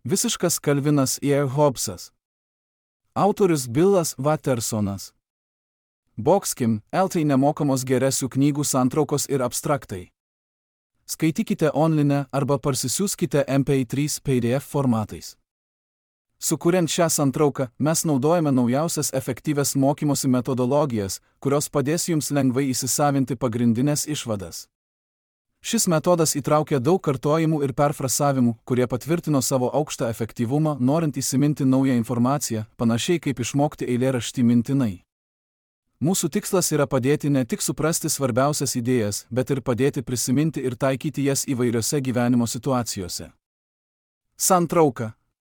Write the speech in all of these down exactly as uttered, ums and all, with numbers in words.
Visiškas Kalvinas E. Hobbesas. Autorius Billas Wattersonas. Boxkim, eltai nemokamos geresių knygų santraukos ir abstraktai. Skaitykite online arba parsisiųskite M P trys P D F formatais. Sukuriant šią santrauką, mes naudojame naujausias efektyvias mokymosi metodologijas, kurios padės jums lengvai įsisavinti pagrindinės išvadas. Šis metodas įtraukia daug kartojimų ir perfrasavimų, kurie patvirtino savo aukštą efektyvumą, norint įsiminti naują informaciją, panašiai kaip išmokti eilėraštį mintinai. Mūsų tikslas yra padėti ne tik suprasti svarbiausias idėjas, bet ir padėti prisiminti ir taikyti jas įvairiose gyvenimo situacijose. Santrauka.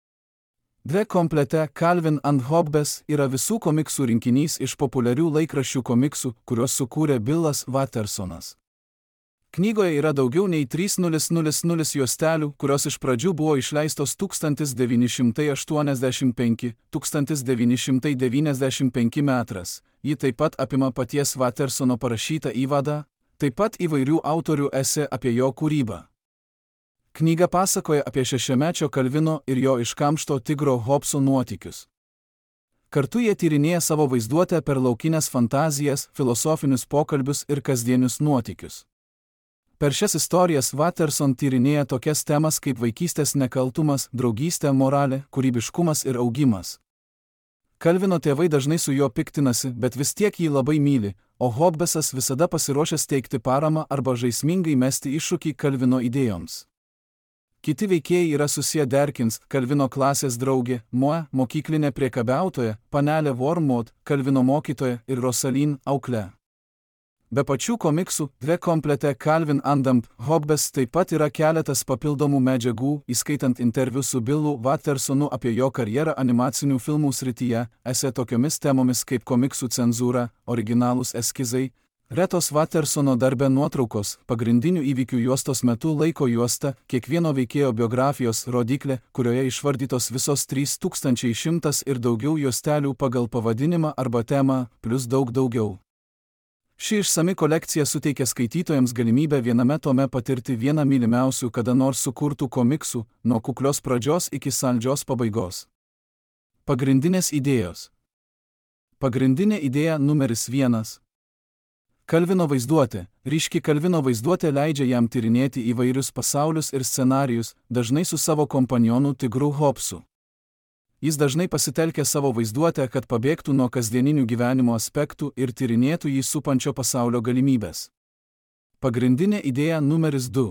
Dve komplete Calvin and Hobbes yra visų komiksų rinkinys iš populiarių laikraščių komiksų, kuriuos sukūrė Billas Wattersonas. Knygoje yra daugiau nei trys šimtai juostelių, kurios iš pradžių buvo išleistos tūkstantis devyni šimtai aštuoniasdešimt penki - tūkstantis devyni šimtai devyniasdešimt penki metras. Ji taip pat apima paties Wattersono parašytą įvadą, taip pat įvairių autorių esė apie jo kūrybą. Knyga pasakoja apie šešiamečio Kalvino ir jo iškamšto tigro Hobbeso nuotykius. Kartu jie tyrinėja savo vaizduotę per laukinės fantazijas, filosofinius pokalbius ir kasdienius nuotykius. Per šias istorijas Watterson tyrinėja tokias temas kaip vaikystės nekaltumas, draugystė, moralė, kūrybiškumas ir augimas. Kalvino tėvai dažnai su juo piktinasi, bet vis tiek jį labai myli, o Hobbesas visada pasiruošęs teikti paramą arba žaismingai mesti iššūkį Kalvino idėjoms. Kiti veikėjai yra susiję Derkins, Kalvino klasės draugė, Moe, mokyklinė priekabiautoja, panelė Wormwood, Kalvino mokytoja ir Rosaline, auklė. Be pačių komiksų, dve komplete Calvin and Hobbes taip pat yra keletas papildomų medžiagų, įskaitant interviu su Billu Wattersonu apie jo karjerą animacinių filmų srityje, esė tokiomis temomis kaip komiksų cenzūra, originalūs eskizai, retos Wattersono darbe nuotraukos, pagrindinių įvykių juostos metu laiko juosta, kiekvieno veikėjo biografijos rodiklė, kurioje išvardytos visos trys tūkstančiai šimtas ir daugiau juostelių pagal pavadinimą arba temą, plus daug daugiau. Ši išsami kolekcija suteikia skaitytojams galimybę viename tome patirti vieną mylimiausių kada nors sukurtų komiksų, nuo kuklios pradžios iki saldžios pabaigos. Pagrindinės idėjos. Pagrindinė idėja numeris vienas. Kalvino vaizduotė. Ryški Kalvino vaizduotė leidžia jam tyrinėti įvairius pasaulius ir scenarijus, dažnai su savo kompanjonu tigru Hobbesu. Jis dažnai pasitelkia savo vaizduotę, kad pabėgtų nuo kasdieninių gyvenimo aspektų ir tyrinėtų jį supančio pasaulio galimybės. Pagrindinė idėja numeris du.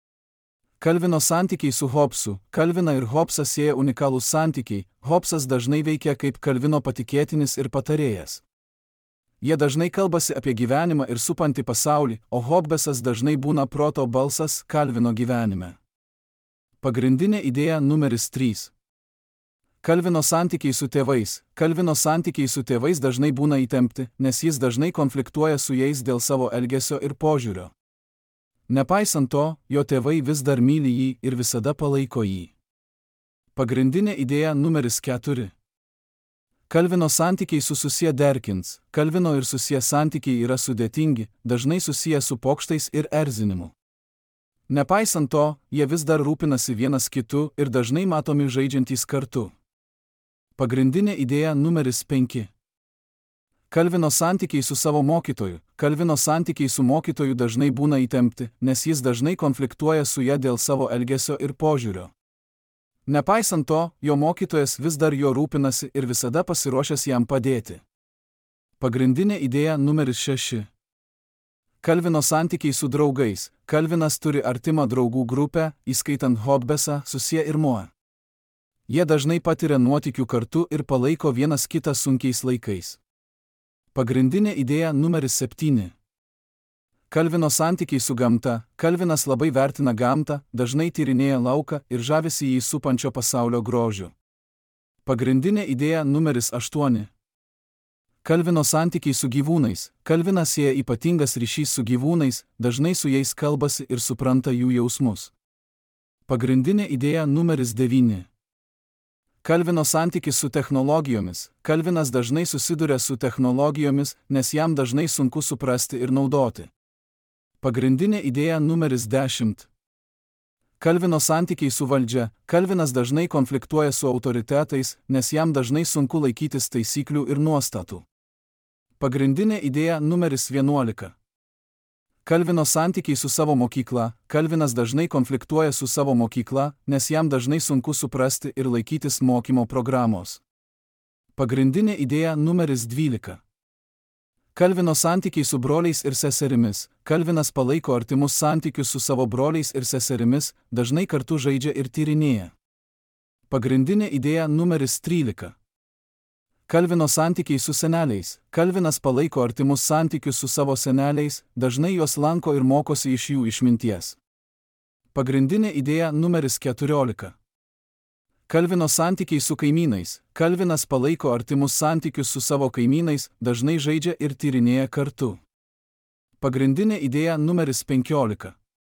Kalvino santykiai su Hobbesu. Kalviną ir Hobbesą sieja unikalūs santykiai, Hobbesas dažnai veikia kaip Kalvino patikėtinis ir patarėjas. Jie dažnai kalbasi apie gyvenimą ir supantį pasaulį, o Hobbesas dažnai būna proto balsas Kalvino gyvenime. Pagrindinė idėja numeris trys. Kalvino santykiai su tėvais. Kalvino santykiai su tėvais dažnai būna įtempti, nes jis dažnai konfliktuoja su jais dėl savo elgesio ir požiūrio. Nepaisant to, jo tėvai vis dar myli jį ir visada palaiko jį. Pagrindinė idėja numeris keturi. Kalvino santykiai su susiję Derkins. Kalvino ir susiję santykiai yra sudėtingi, dažnai susiję su pokštais ir erzinimu. Nepaisant to, jie vis dar rūpinasi vienas kitu ir dažnai matomi žaidžiantys kartu. Pagrindinė idėja numeris penki. Kalvino santykiai su savo mokytoju. Kalvino santykiai su mokytoju dažnai būna įtempti, nes jis dažnai konfliktuoja su ja dėl savo elgesio ir požiūrio. Nepaisant to, jo mokytojas vis dar jo rūpinasi ir visada pasiruošęs jam padėti. Pagrindinė idėja numeris šeši. Kalvino santykiai su draugais. Kalvinas turi artimą draugų grupę, įskaitant Hobbesą, susiję ir Moe. Jie dažnai patiria nuotykių kartu ir palaiko vienas kitą sunkiais laikais. Pagrindinė idėja numeris septyni. Kalvino santykiai su gamta. Kalvinas labai vertina gamtą, dažnai tyrinėja lauką ir žavisi jį supančio pasaulio grožiu. Pagrindinė idėja numeris aštuoni. Kalvino santykiai su gyvūnais. Kalvinas sieja ypatingas ryšys su gyvūnais, dažnai su jais kalbasi ir supranta jų jausmus. Pagrindinė idėja numeris devyni. Kalvino santykis su technologijomis. Kalvinas dažnai susiduria su technologijomis, nes jam dažnai sunku suprasti ir naudoti. Pagrindinė idėja numeris dešimt. Kalvino santykiai su valdžia. Kalvinas dažnai konfliktuoja su autoritetais, nes jam dažnai sunku laikytis taisyklių ir nuostatų. Pagrindinė idėja numeris vienuolika. Kalvino santykiai su savo mokykla. Kalvinas dažnai konfliktuoja su savo mokykla, nes jam dažnai sunku suprasti ir laikytis mokymo programos. Pagrindinė idėja numeris dvylika. Kalvino santykiai su broliais ir seserimis. Kalvinas palaiko artimus santykius su savo broliais ir seserimis, dažnai kartu žaidžia ir tyrinėja. Pagrindinė idėja numeris trylika. Kalvino santykiai su seneliais. Kalvinas palaiko artimus santykius su savo seneliais, dažnai juos lanko ir mokosi iš jų išminties. Pagrindinė idėja numeris keturiolika. Kalvino santykiai su kaimynais. Kalvinas palaiko artimus santykius su savo kaimynais, dažnai žaidžia ir tyrinėja kartu. Pagrindinė idėja numeris penkiolika.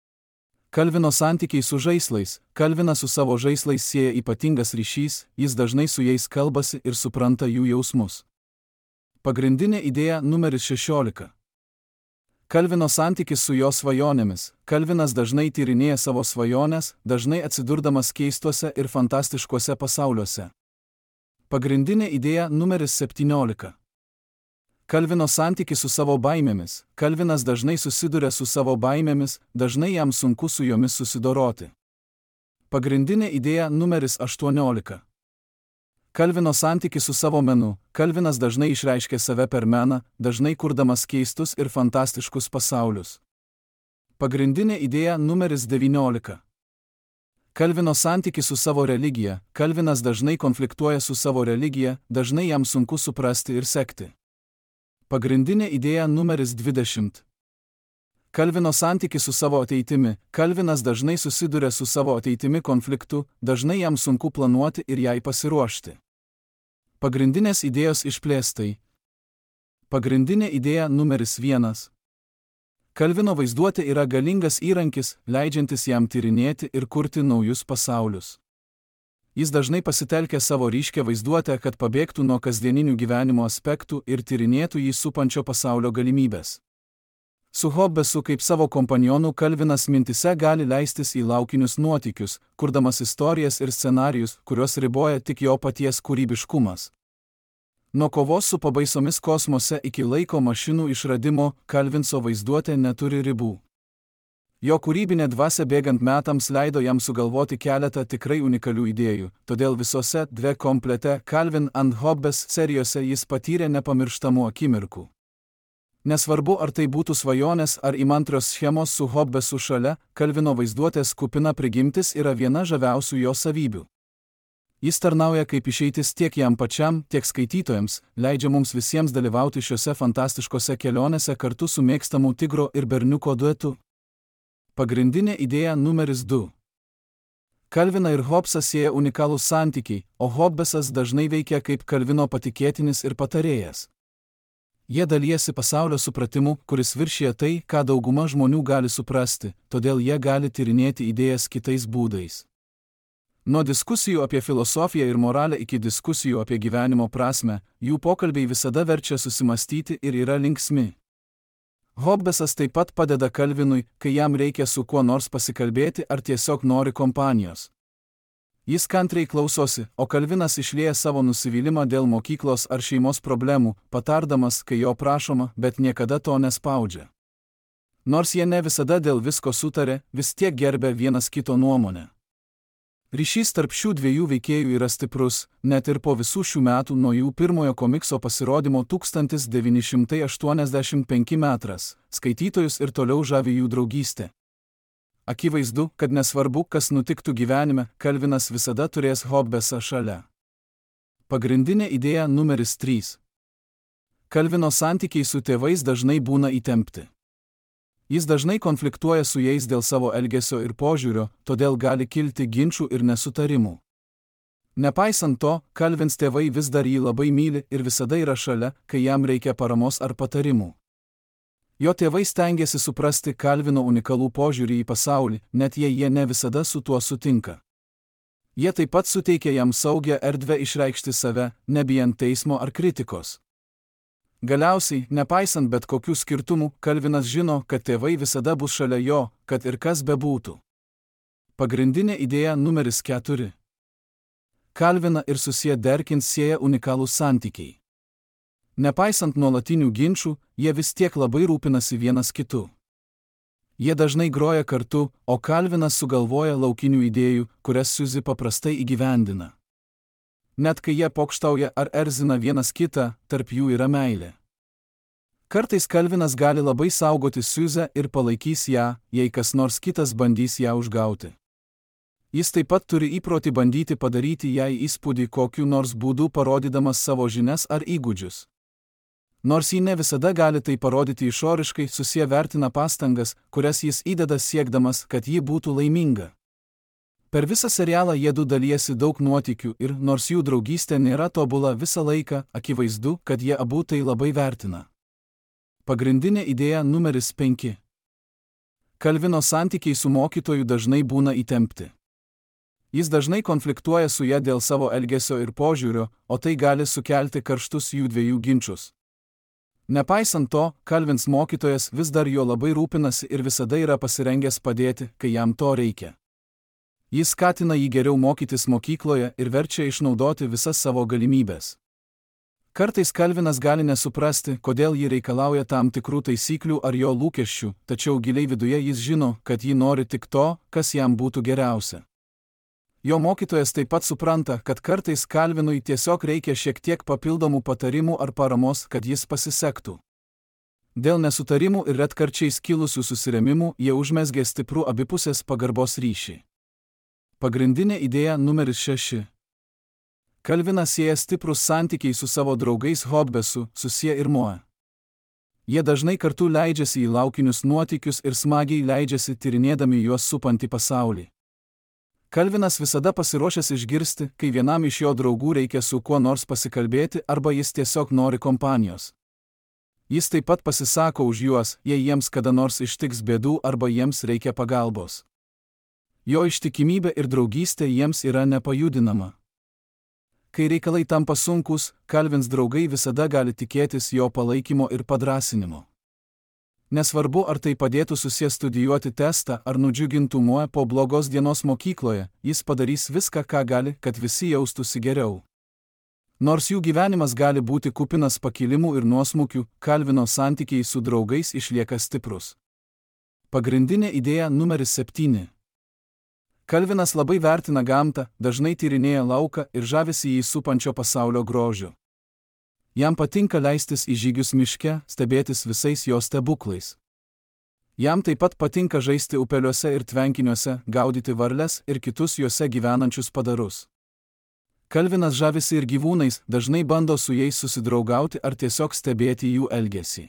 Kalvino santykiai su žaislais. Kalvinas su savo žaislais sieja ypatingas ryšys, jis dažnai su jais kalbasi ir supranta jų jausmus. Pagrindinė idėja numeris šešiolika. Kalvino santykis su jo svajonėmis. Kalvinas dažnai tyrinėja savo svajones, dažnai atsidurdamas keistuose ir fantastiškuose pasauliuose. Pagrindinė idėja numeris septyniolika. Kalvino santykis su savo baimėmis. Kalvinas dažnai susiduria su savo baimėmis, dažnai jam sunku su jomis susidoroti. Pagrindinė idėja numeris aštuoniolika. Kalvino santykis su savo menu. Kalvinas dažnai išreiškia save per meną, dažnai kurdamas keistus ir fantastiškus pasaulius. Pagrindinė idėja numeris devyniolika. Kalvino santykis su savo religija. Kalvinas dažnai konfliktuoja su savo religija, dažnai jam sunku suprasti ir sekti. Pagrindinė idėja numeris dvidešimt. Kalvino santykis su savo ateitimi. Kalvinas dažnai susiduria su savo ateitimi konfliktu, dažnai jam sunku planuoti ir jai pasiruošti. Pagrindinės idėjos išplėstai. Pagrindinė idėja numeris vienas. Kalvino vaizduotė yra galingas įrankis, leidžiantis jam tyrinėti ir kurti naujus pasaulius. Jis dažnai pasitelkia savo ryškią vaizduotę, kad pabėgtų nuo kasdieninių gyvenimo aspektų ir tyrinėtų jį supančio pasaulio galimybės. Su Hobbesu kaip savo kompanionų Kalvinas mintise gali leistis į laukinius nuotykius, kurdamas istorijas ir scenarijus, kuriuos riboja tik jo paties kūrybiškumas. Nuo kovos su pabaisomis kosmose iki laiko mašinų išradimo, Kalvinso vaizduotė neturi ribų. Jo kūrybinė dvasia bėgant metams leido jam sugalvoti keletą tikrai unikalių idėjų, todėl visose dve komplete Calvin and Hobbes serijose jis patyrė nepamirštamų akimirkų. Nesvarbu, ar tai būtų svajonės ar įmantrios schemos su Hobbesu šalia, Kalvino vaizduotės kupina prigimtis yra viena žaviausių jo savybių. Jis tarnauja kaip išeitis tiek jam pačiam, tiek skaitytojams, leidžia mums visiems dalyvauti šiuose fantastiškose kelionėse kartu su mėgstamu tigro ir berniuko duetu. Pagrindinė idėja numeris du. Kalviną ir Hobbesą sieja unikalūs santykiai, o Hobbesas dažnai veikia kaip Kalvino patikėtinis ir patarėjas. Jie dalijasi pasaulio supratimu, kuris viršija tai, ką dauguma žmonių gali suprasti, todėl jie gali tyrinėti idėjas kitais būdais. Nuo diskusijų apie filosofiją ir moralę iki diskusijų apie gyvenimo prasmę, jų pokalbiai visada verčia susimastyti ir yra linksmi. Hobbesas taip pat padeda Kalvinui, kai jam reikia su kuo nors pasikalbėti ar tiesiog nori kompanijos. Jis kantriai klausosi, o Kalvinas išlieja savo nusivylimą dėl mokyklos ar šeimos problemų, patardamas, kai jo prašoma, bet niekada to nespaudžia. Nors jie ne visada dėl visko sutarė, vis tiek gerbia vienas kito nuomonę. Ryšys tarp šių dviejų veikėjų yra stiprus, net ir po visų šių metų nuo jų pirmojo komikso pasirodymo tūkstantis devyni šimtai aštuoniasdešimt penki metras, skaitytojus ir toliau žavi jų draugystė. Akivaizdu, kad nesvarbu, kas nutiktų gyvenime, Kalvinas visada turės Hobbesą šalia. Pagrindinė idėja numeris trys. Kalvino santykiai su tėvais dažnai būna įtempti. Jis dažnai konfliktuoja su jais dėl savo elgesio ir požiūrio, todėl gali kilti ginčų ir nesutarimų. Nepaisant to, Kalvins tėvai vis dar jį labai myli ir visada yra šalia, kai jam reikia paramos ar patarimų. Jo tėvai stengiasi suprasti Kalvino unikalų požiūrį į pasaulį, net jei jie ne visada su tuo sutinka. Jie taip pat suteikia jam saugią erdvę išreikšti save, nebijant teismo ar kritikos. Galiausiai, nepaisant bet kokių skirtumų, Kalvinas žino, kad tėvai visada bus šalia jo, kad ir kas bebūtų. Pagrindinė idėja numeris keturi. Calviną ir Susie Derkins sieja unikalūs santykiai. Nepaisant nuolatinių ginčių, jie vis tiek labai rūpinasi vienas kitu. Jie dažnai groja kartu, o Calvinas sugalvoja laukinių idėjų, kurias Susie paprastai įgyvendina. Net kai jie pokštauja ar erzina vienas kitą, tarp jų yra meilė. Kartais Calvinas gali labai saugoti Susie ir palaikys ją, jei kas nors kitas bandys ją užgauti. Jis taip pat turi įprotį bandyti padaryti jai įspūdį kokiu nors būdu parodydamas savo žinias ar įgūdžius. Nors jį ne visada gali tai parodyti išoriškai, Susie vertina pastangas, kurias jis įdeda siekdamas, kad ji būtų laiminga. Per visą serialą jie du dalijasi daug nuotykių ir, nors jų draugystė nėra tobula visą laiką, akivaizdu, kad jie abu tai labai vertina. Pagrindinė idėja numeris penki. Calvino santykiai su mokytoju dažnai būna įtempti. Jis dažnai konfliktuoja su ja dėl savo elgesio ir požiūrio, o tai gali sukelti karštus jų dviejų ginčius. Nepaisant to, Calvins mokytojas vis dar jo labai rūpinasi ir visada yra pasirengęs padėti, kai jam to reikia. Jis skatina jį geriau mokytis mokykloje ir verčia išnaudoti visas savo galimybės. Kartais Calvinas gali nesuprasti, kodėl ji reikalauja tam tikrų taisyklių ar jo lūkesčių, tačiau giliai viduje jis žino, kad ji nori tik to, kas jam būtų geriausia. Jo mokytojas taip pat supranta, kad kartais Calvinui tiesiog reikia šiek tiek papildomų patarimų ar paramos, kad jis pasisektų. Dėl nesutarimų ir retkarčiais kilusių susirėmimų jie užmezgė stiprų abipusės pagarbos ryšį. Pagrindinė idėja numeris šeši. Calvinas sieja stiprus santykiai su savo draugais Hobbesu, Susie ir Moe. Jie dažnai kartu leidžiasi į laukinius nuotykius ir smagiai leidžiasi tyrinėdami juos supantį pasaulį. Calvinas visada pasiruošęs išgirsti, kai vienam iš jo draugų reikia su kuo nors pasikalbėti arba jis tiesiog nori kompanijos. Jis taip pat pasisako už juos, jei jiems kada nors ištiks bėdų arba jiems reikia pagalbos. Jo ištikimybė ir draugystė jiems yra nepajudinama. Kai reikalai tampa sunkus, Calvins draugai visada gali tikėtis jo palaikymo ir padrąsinimo. Nesvarbu, ar tai padėtų Susie studijuoti testą ar nudžiugintų Moe po blogos dienos mokykloje, jis padarys viską, ką gali, kad visi jaustųsi geriau. Nors jų gyvenimas gali būti kupinas pakilimų ir nuosmukių, Calvino santykiai su draugais išlieka stiprus. Pagrindinė idėja numeris septyni. Calvinas labai vertina gamtą, dažnai tyrinėja lauką ir žavisi jį supančio pasaulio grožiu. Jam patinka leistis į žygius miške, stebėtis visais jo stebuklais. Jam taip pat patinka žaisti upeliuose ir tvenkiniuose, gaudyti varles ir kitus juose gyvenančius padarus. Calvinas žavisi ir gyvūnais, dažnai bando su jais susidraugauti ar tiesiog stebėti jų elgesį.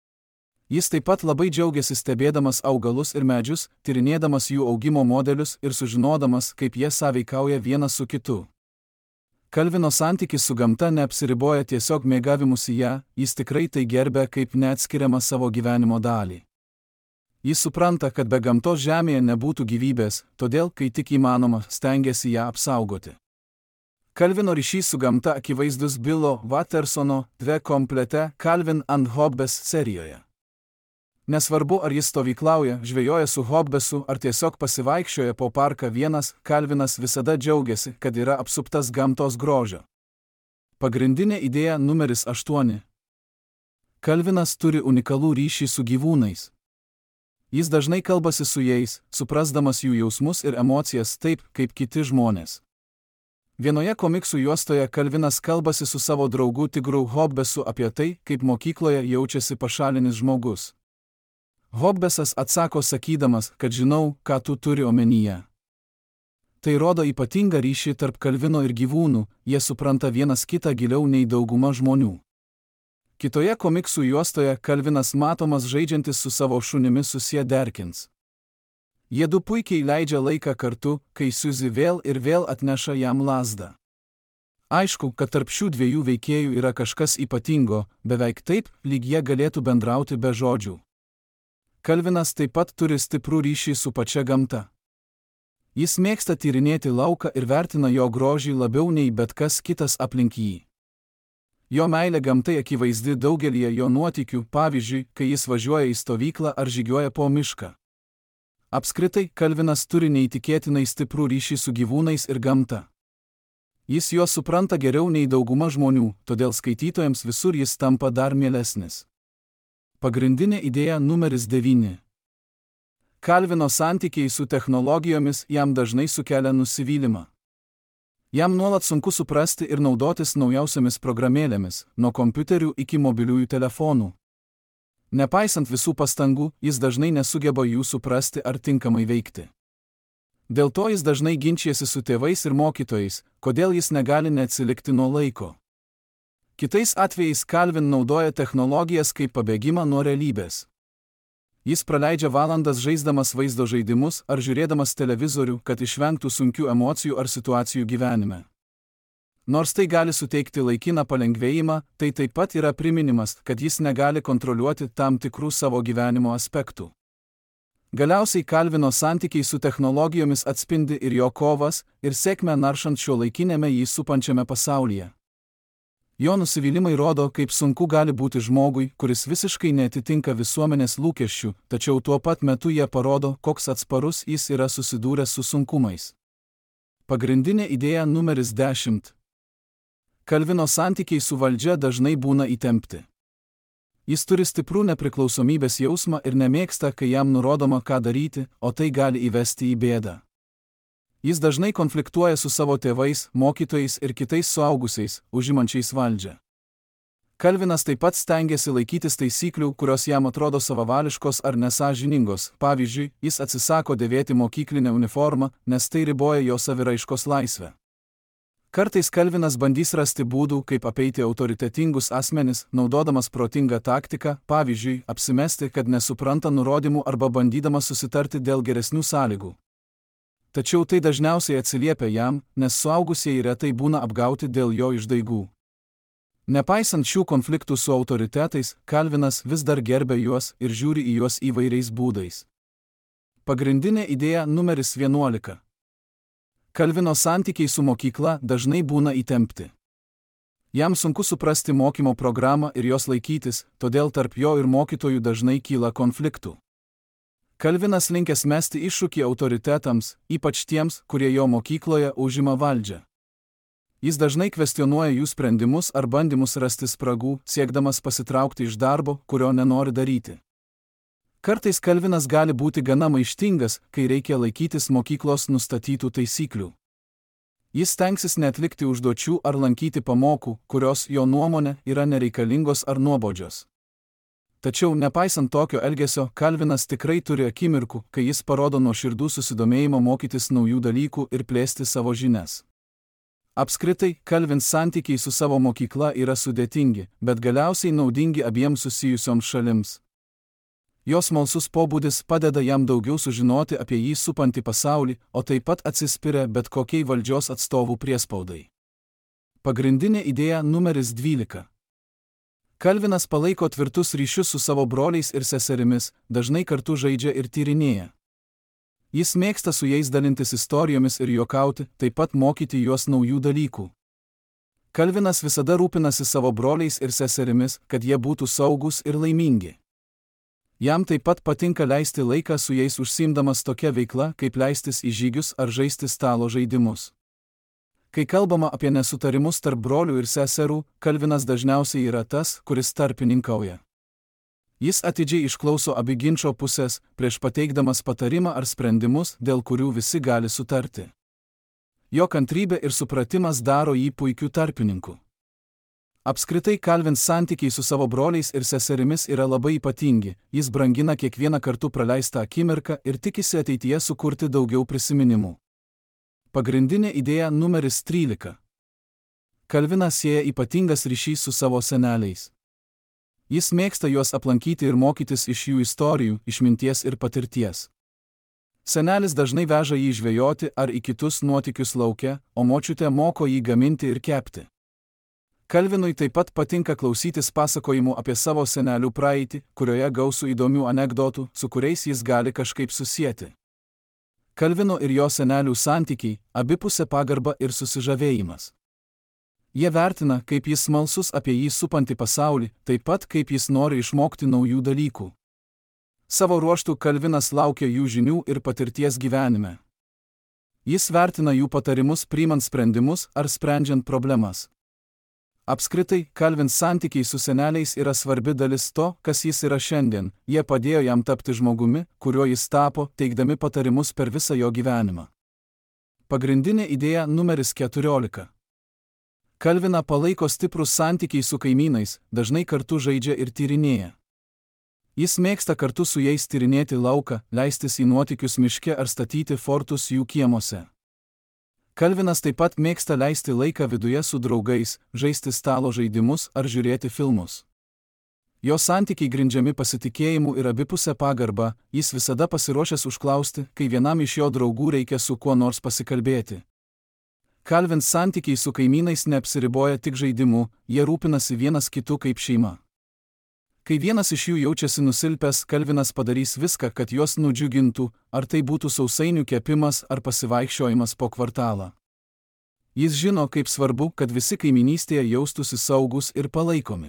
Jis taip pat labai džiaugiasi stebėdamas augalus ir medžius, tyrinėdamas jų augimo modelius ir sužinodamas, kaip jie sąveikauja vienas su kitu. Calvino santykis su gamta neapsiriboja tiesiog mėgavimusi ją, jis tikrai tai gerbia kaip neatskiriamą savo gyvenimo dalį. Jis supranta, kad be gamtos žemėje nebūtų gyvybės, todėl, kai tik įmanoma, stengiasi ją apsaugoti. Calvino ryšys su gamta akivaizdus Billo Wattersono dve komplete Calvin and Hobbes serijoje. Nesvarbu, ar jis stovyklauja, žvejoja su Hobbesu ar tiesiog pasivaikščioja po parką vienas, Calvinas visada džiaugiasi, kad yra apsuptas gamtos grožio. Pagrindinė idėja numeris aštuoni. Calvinas turi unikalų ryšį su gyvūnais. Jis dažnai kalbasi su jais, suprasdamas jų jausmus ir emocijas taip, kaip kiti žmonės. Vienoje komiksų juostoje Calvinas kalbasi su savo draugu tigru Hobbesu apie tai, kaip mokykloje jaučiasi pašalinis žmogus. Hobbesas atsako sakydamas, kad žinau, ką tu turi omenyje. Tai rodo ypatingą ryšį tarp Calvino ir gyvūnų, jie supranta vienas kitą giliau nei dauguma žmonių. Kitoje komiksų juostoje Calvinas matomas žaidžiantis su savo šunimi Susie Derkins. Jie du puikiai leidžia laiką kartu, kai Susie vėl ir vėl atneša jam lazdą. Aišku, kad tarp šių dviejų veikėjų yra kažkas ypatingo, beveik taip, lyg jie galėtų bendrauti be žodžių. Calvinas taip pat turi stiprų ryšį su pačia gamta. Jis mėgsta tyrinėti lauką ir vertina jo grožį labiau nei bet kas kitas aplink jį. Jo meilė gamtai akivaizdi daugelyje jo nuotykių, pavyzdžiui, kai jis važiuoja į stovyklą ar žygiuoja po mišką. Apskritai, Kalvinas turi neįtikėtinai stiprų ryšį su gyvūnais ir gamta. Jis juos supranta geriau nei dauguma žmonių, todėl skaitytojams visur jis tampa dar mielesnis. Pagrindinė idėja numeris devyni. Kalvino santykiai su technologijomis jam dažnai sukelia nusivylimą. Jam nuolat sunku suprasti ir naudotis naujausiamis programėlėmis, nuo kompiuterių iki mobiliųjų telefonų. Nepaisant visų pastangų, jis dažnai nesugeba jų suprasti ar tinkamai veikti. Dėl to jis dažnai ginčijasi su tėvais ir mokytojais, kodėl jis negali neatsilikti nuo laiko. Kitais atvejais Kalvin naudoja technologijas kaip pabėgimą nuo realybės. Jis praleidžia valandas žaisdamas vaizdo žaidimus ar žiūrėdamas televizorių, kad išvengtų sunkių emocijų ar situacijų gyvenime. Nors tai gali suteikti laikiną palengvėjimą, tai taip pat yra priminimas, kad jis negali kontroliuoti tam tikrų savo gyvenimo aspektų. Galiausiai Kalvino santykiai su technologijomis atspindi ir jo kovas, ir sėkmę naršant šiuolaikinėme jį supančiame pasaulyje. Jo nusivylimai rodo, kaip sunku gali būti žmogui, kuris visiškai neatitinka visuomenės lūkesčių, tačiau tuo pat metu jie parodo, koks atsparus jis yra susidūręs su sunkumais. Pagrindinė idėja numeris dešimt. Kalvino santykiai su valdžia dažnai būna įtempti. Jis turi stiprų nepriklausomybės jausmą ir nemėgsta, kai jam nurodoma, ką daryti, o tai gali įvesti į bėdą. Jis dažnai konfliktuoja su savo tėvais, mokytojais ir kitais suaugusiais, užimančiais valdžią. Kalvinas taip pat stengiasi laikytis taisyklių, kurios jam atrodo savavališkos ar nesąžiningos. Pavyzdžiui, jis atsisako dėvėti mokyklinę uniformą, nes tai riboja jo saviraiškos laisvę. Kartais Kalvinas bandys rasti būdų, kaip apeiti autoritetingus asmenis, naudodamas protingą taktiką, pavyzdžiui, apsimesti, kad nesupranta nurodymų arba bandydamas susitarti dėl geresnių sąlygų. Tačiau tai dažniausiai atsiliepia jam, nes suaugusieji retai būna apgauti dėl jo išdaigų. Nepaisant šių konfliktų su autoritetais, Kalvinas vis dar gerbia juos ir žiūri į juos įvairiais būdais. Pagrindinė idėja numeris vienuolika. Kalvino santykiai su mokykla dažnai būna įtempti. Jam sunku suprasti mokymo programą ir jos laikytis, todėl tarp jo ir mokytojų dažnai kyla konfliktų. Kalvinas linkęs mesti iššūkį autoritetams, ypač tiems, kurie jo mokykloje užima valdžią. Jis dažnai kvestionuoja jų sprendimus ar bandymus rasti spragų, siekdamas pasitraukti iš darbo, kurio nenori daryti. Kartais Kalvinas gali būti gana maištingas, kai reikia laikytis mokyklos nustatytų taisyklių. Jis stengsis neatlikti užduočių ar lankyti pamokų, kurios jo nuomone yra nereikalingos ar nuobodžios. Tačiau, nepaisant tokio elgesio, Kalvinas tikrai turi akimirkų, kai jis parodo nuoširdų susidomėjimą mokytis naujų dalykų ir plėsti savo žinias. Apskritai, Kalvins santykiai su savo mokykla yra sudėtingi, bet galiausiai naudingi abiems susijusioms šalims. Jos smalsus pobūdis padeda jam daugiau sužinoti apie jį supantį pasaulį, o taip pat atsispiria bet kokiai valdžios atstovų priespaudai. Pagrindinė idėja numeris dvylika. Kalvinas palaiko tvirtus ryšius su savo broliais ir seserimis, dažnai kartu žaidžia ir tyrinėja. Jis mėgsta su jais dalintis istorijomis ir juokauti, taip pat mokyti juos naujų dalykų. Kalvinas visada rūpinasi savo broliais ir seserimis, kad jie būtų saugūs ir laimingi. Jam taip pat patinka leisti laiką su jais užsiimdamas tokia veikla, kaip leistis į žygius ar žaisti stalo žaidimus. Kai kalbama apie nesutarimus tarp brolių ir seserų, Kalvinas dažniausiai yra tas, kuris tarpininkauja. Jis atidžiai išklauso abi ginčo pusės, prieš pateikdamas patarimą ar sprendimus, dėl kurių visi gali sutarti. Jo kantrybė ir supratimas daro jį puikiu tarpininku. Apskritai Kalvins santykiai su savo broliais ir seserimis yra labai ypatingi, jis brangina kiekvieną kartu praleistą akimirką ir tikisi ateityje sukurti daugiau prisiminimų. Pagrindinė idėja numeris trylika. Kalvinas sieja ypatingas ryšys su savo seneliais. Jis mėgsta juos aplankyti ir mokytis iš jų istorijų, išminties ir patirties. Senelis dažnai veža jį žvejoti ar į kitus nuotykius lauke, o močiutė moko jį gaminti ir kepti. Kalvinui taip pat patinka klausytis pasakojimų apie savo senelių praeitį, kurioje gausu įdomių anekdotų, su kuriais jis gali kažkaip susieti. Kalvino ir jo senelių santykiai, abipusė pagarba ir susižavėjimas. Jie vertina, kaip jis smalsus apie jį supantį pasaulį, taip pat kaip jis nori išmokti naujų dalykų. Savo ruožtu Kalvinas laukia jų žinių ir patirties gyvenime. Jis vertina jų patarimus priimant sprendimus ar sprendžiant problemas. Apskritai, Kalvins santykiai su seneliais yra svarbi dalis to, kas jis yra šiandien. Jie padėjo jam tapti žmogumi, kuriuo jis tapo, teikdami patarimus per visą jo gyvenimą. Pagrindinė idėja numeris keturiolika. Kalviną palaiko stiprus santykiai su kaimynais, dažnai kartu žaidžia ir tyrinėja. Jis mėgsta kartu su jais tyrinėti lauką, leistis į nuotykius miške ar statyti fortus jų kiemuose. Kalvinas taip pat mėgsta leisti laiką viduje su draugais, žaisti stalo žaidimus ar žiūrėti filmus. Jo santykiai grindžiami pasitikėjimu ir abipusę pagarbą, jis visada pasiruošęs užklausti, kai vienam iš jo draugų reikia su kuo nors pasikalbėti. Kalvins santykiai su kaimynais neapsiriboja tik žaidimu, jie rūpinasi vienas kitu kaip šeima. Kai vienas iš jų jaučiasi nusilpęs, Kalvinas padarys viską, kad juos nudžiugintų, ar tai būtų sausainių kepimas ar pasivaikščiojimas po kvartalą. Jis žino, kaip svarbu, kad visi kaiminystėje jaustųsi saugus ir palaikomi.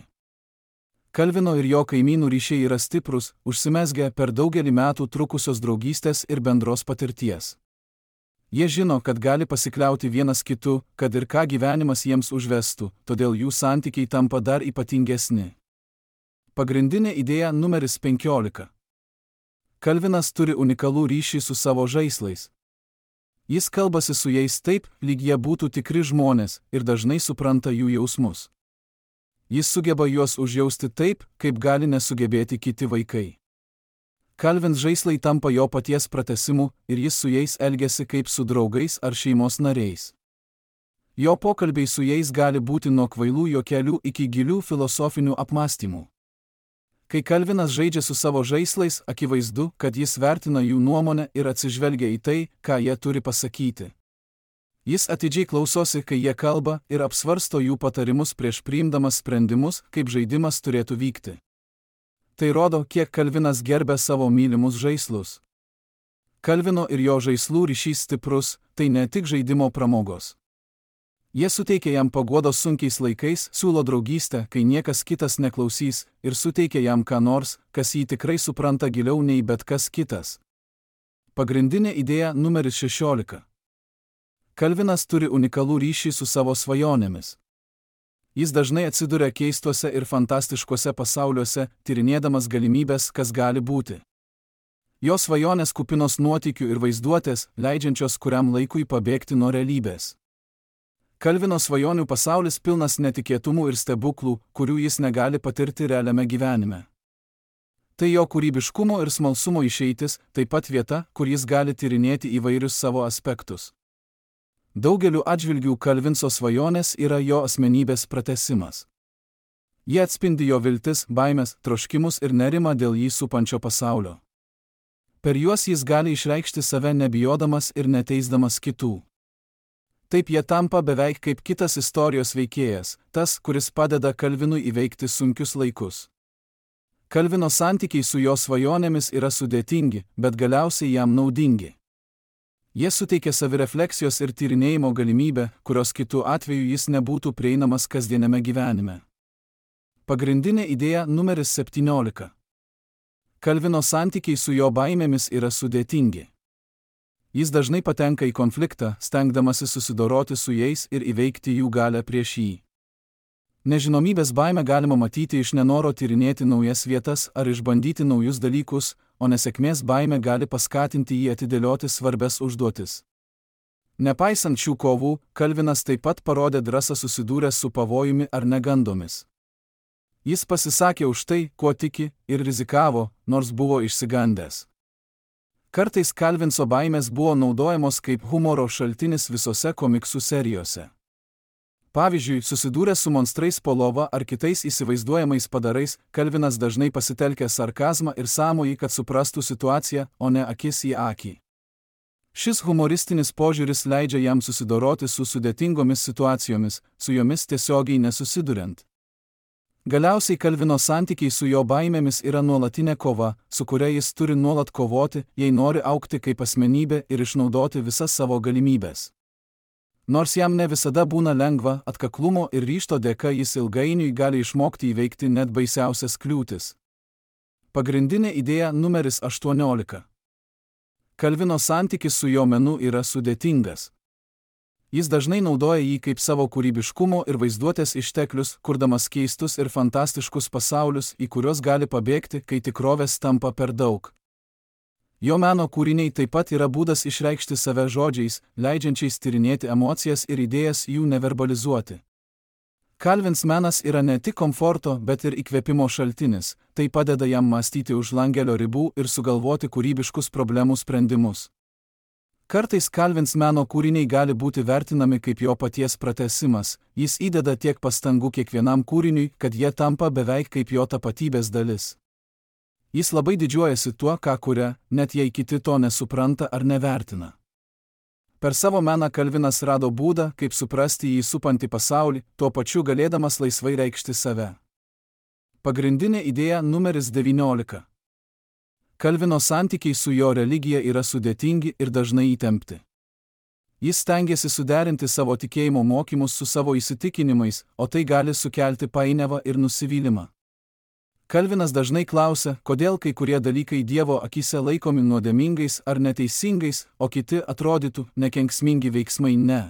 Kalvino ir jo kaimynų ryšiai yra stiprus, užsimezgę per daugelį metų trukusios draugystės ir bendros patirties. Jie žino, kad gali pasikliauti vienas kitu, kad ir ką gyvenimas jiems užvestų, todėl jų santykiai tampa dar ypatingesni. Pagrindinė idėja numeris penkiolika. Kalvinas turi unikalų ryšį su savo žaislais. Jis kalbasi su jais taip, lyg jie būtų tikri žmonės ir dažnai supranta jų jausmus. Jis sugeba juos užjausti taip, kaip gali nesugebėti kiti vaikai. Kalvins žaislai tampa jo paties pratęsimu ir jis su jais elgiasi kaip su draugais ar šeimos nariais. Jo pokalbiai su jais gali būti nuo kvailų juokelių iki gilių filosofinių apmąstymų. Kai Kalvinas žaidžia su savo žaislais, akivaizdu, kad jis vertina jų nuomonę ir atsižvelgia į tai, ką jie turi pasakyti. Jis atidžiai klausosi, kai jie kalba, ir apsvarsto jų patarimus prieš priimdamas sprendimus, kaip žaidimas turėtų vykti. Tai rodo, kiek Kalvinas gerbia savo mylimus žaislus. Kalvino ir jo žaislų ryšys stiprus, tai ne tik žaidimo pramogos. Jie suteikia jam paguodos sunkiais laikais, siūlo draugystę, kai niekas kitas neklausys, ir suteikia jam ką nors, kas jį tikrai supranta giliau nei bet kas kitas. Pagrindinė idėja numeris šešiolika. Kalvinas turi unikalų ryšį su savo svajonėmis. Jis dažnai atsiduria keistuose ir fantastiškuose pasauliuose, tyrinėdamas galimybės, kas gali būti. Jo svajonės kupinos nuotykių ir vaizduotės, leidžiančios kuriam laikui pabėgti nuo realybės. Kalvino svajonių pasaulis pilnas netikėtumų ir stebuklų, kurių jis negali patirti realiame gyvenime. Tai jo kūrybiškumo ir smalsumo išeitis, taip pat vieta, kur jis gali tyrinėti įvairius savo aspektus. Daugeliu atžvilgių Kalvinso svajonės yra jo asmenybės pratęsimas. Jie atspindi jo viltis, baimes, troškimus ir nerimą dėl jį supančio pasaulio. Per juos jis gali išreikšti save nebijodamas ir neteisdamas kitų. Taip jie tampa beveik kaip kitas istorijos veikėjas, tas, kuris padeda Kalvinui įveikti sunkius laikus. Kalvino santykiai su jo svajonėmis yra sudėtingi, bet galiausiai jam naudingi. Jie suteikia savirefleksijos ir tyrinėjimo galimybę, kurios kitų atveju jis nebūtų prieinamas kasdieniame gyvenime. Pagrindinė idėja numeris septyniolika. Kalvino santykiai su jo baimėmis yra sudėtingi. Jis dažnai patenka į konfliktą, stengdamasi susidoroti su jais ir įveikti jų galią prieš jį. Nežinomybės baimę galima matyti iš nenoro tyrinėti naujas vietas ar išbandyti naujus dalykus, o nesėkmės baimė gali paskatinti jį atidėlioti svarbias užduotis. Nepaisant šių kovų, Kalvinas taip pat parodė drąsą susidūręs su pavojumi ar negandomis. Jis pasisakė už tai, kuo tiki, ir rizikavo, nors buvo išsigandęs. Kartais Kalvinso baimės buvo naudojamos kaip humoro šaltinis visose komiksų serijose. Pavyzdžiui, susidūręs su monstrais po lova ar kitais įsivaizduojamais padarais, Kalvinas dažnai pasitelkė sarkazmą ir sąmojį, kad suprastų situaciją, o ne akis į akį. Šis humoristinis požiūris leidžia jam susidoroti su sudėtingomis situacijomis, su jomis tiesiogiai nesusiduriant. Galiausiai Kalvino santykiai su jo baimėmis yra nuolatinė kova, su kuria jis turi nuolat kovoti, jei nori augti kaip asmenybė ir išnaudoti visas savo galimybės. Nors jam ne visada būna lengva, atkaklumo ir ryžto dėka jis ilgainiui gali išmokti įveikti net baisiausias kliūtis. Pagrindinė idėja numeris aštuoniolika. Kalvino santykis su jo menu yra sudėtingas. Jis dažnai naudoja jį kaip savo kūrybiškumo ir vaizduotės išteklius, kurdamas keistus ir fantastiškus pasaulius, į kuriuos gali pabėgti, kai tikrovės tampa per daug. Jo meno kūriniai taip pat yra būdas išreikšti save žodžiais, leidžiančiais tyrinėti emocijas ir idėjas jų neverbalizuoti. Calvins menas yra ne tik komforto, bet ir įkvėpimo šaltinis, tai padeda jam mąstyti už langelio ribų ir sugalvoti kūrybiškus problemų sprendimus. Kartais Calvins meno kūriniai gali būti vertinami kaip jo paties pratęsimas, jis įdeda tiek pastangų kiekvienam kūriniui, kad jie tampa beveik kaip jo tapatybės dalis. Jis labai didžiuojasi tuo, ką kuria, net jei kiti to nesupranta ar nevertina. Per savo meną Calvinas rado būdą, kaip suprasti jį supantį pasaulį, tuo pačiu galėdamas laisvai reikšti save. Pagrindinė idėja numeris devyniolika. Calvino santykiai su jo religija yra sudėtingi ir dažnai įtempti. Jis stengiasi suderinti savo tikėjimo mokymus su savo įsitikinimais, o tai gali sukelti painiavą ir nusivylimą. Calvinas dažnai klausia, kodėl kai kurie dalykai Dievo akyse laikomi nuodėmingais ar neteisingais, o kiti atrodytų nekenksmingi veiksmai ne.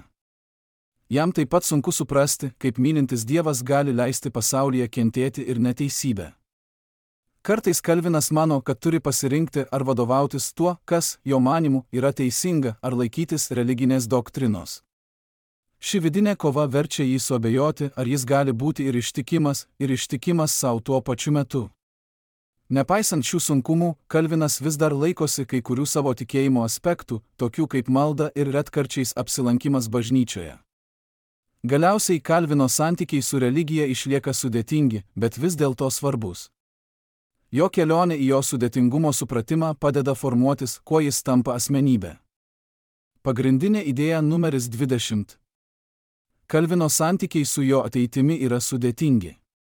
Jam taip pat sunku suprasti, kaip mylintis Dievas gali leisti pasaulyje kentėti ir neteisybę. Kartais Calvinas mano, kad turi pasirinkti ar vadovautis tuo, kas, jo manymu, yra teisinga, ar laikytis religinės doktrinos. Ši vidinė kova verčia jį suabejoti, ar jis gali būti ir ištikimas, ir ištikimas savo tuo pačiu metu. Nepaisant šių sunkumų, Calvinas vis dar laikosi kai kurių savo tikėjimo aspektų, tokių kaip malda ir retkarčiais apsilankimas bažnyčioje. Galiausiai Calvino santykiai su religija išlieka sudėtingi, bet vis dėlto svarbus. Jo kelionė į jo sudėtingumo supratimą padeda formuotis, kuo jis tampa asmenybė. Pagrindinė idėja numeris dvidešimt. Calvino santykiai su jo ateitimi yra sudėtingi.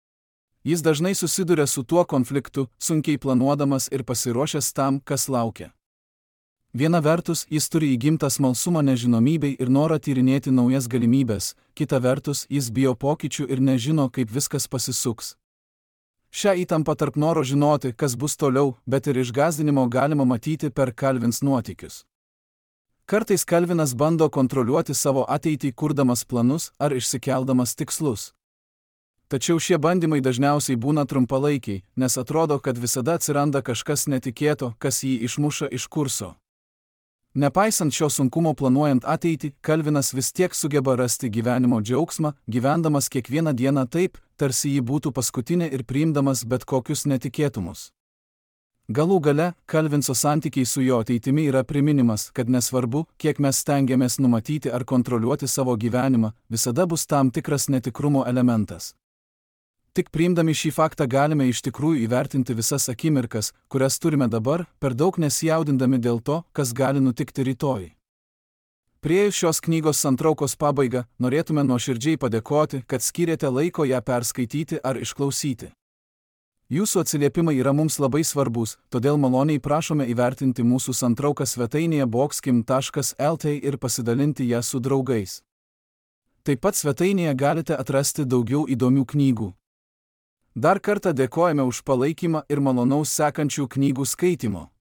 Jis dažnai susiduria su tuo konfliktu, sunkiai planuodamas ir pasiruošęs tam, kas laukia. Viena vertus, jis turi įgimtą smalsumą nežinomybei ir norą tyrinėti naujas galimybės, kita vertus, jis bijo pokyčių ir nežino, kaip viskas pasisuks. Šią įtampą tarp noro žinoti, kas bus toliau, bet ir išgąsdinimo galima matyti per Calvins nuotykius. Kartais Calvinas bando kontroliuoti savo ateitį, kurdamas planus ar išsikeldamas tikslus. Tačiau šie bandymai dažniausiai būna trumpalaikiai, nes atrodo, kad visada atsiranda kažkas netikėto, kas jį išmuša iš kurso. Nepaisant šio sunkumo planuojant ateitį, Calvinas vis tiek sugeba rasti gyvenimo džiaugsmą, gyvendamas kiekvieną dieną taip, tarsi ji būtų paskutinė ir priimdamas bet kokius netikėtumus. Galų gale, Calvinso santykiai su jo ateitimi yra priminimas, kad nesvarbu, kiek mes stengiamės numatyti ar kontroliuoti savo gyvenimą, visada bus tam tikras netikrumo elementas. Tik priimdami šį faktą galime iš tikrųjų įvertinti visas akimirkas, kurias turime dabar, per daug nesijaudindami dėl to, kas gali nutikti rytoj. Priėjus šios knygos santraukos pabaigą, norėtume nuoširdžiai padėkoti, kad skyrėte laiko ją perskaityti ar išklausyti. Jūsų atsiliepimai yra mums labai svarbus, todėl maloniai prašome įvertinti mūsų santrauką svetainėje boxkim taškas el t ir pasidalinti ją su draugais. Taip pat svetainėje galite atrasti daugiau įdomių knygų. Dar kartą dėkojame už palaikymą ir malonaus sekančių knygų skaitimo.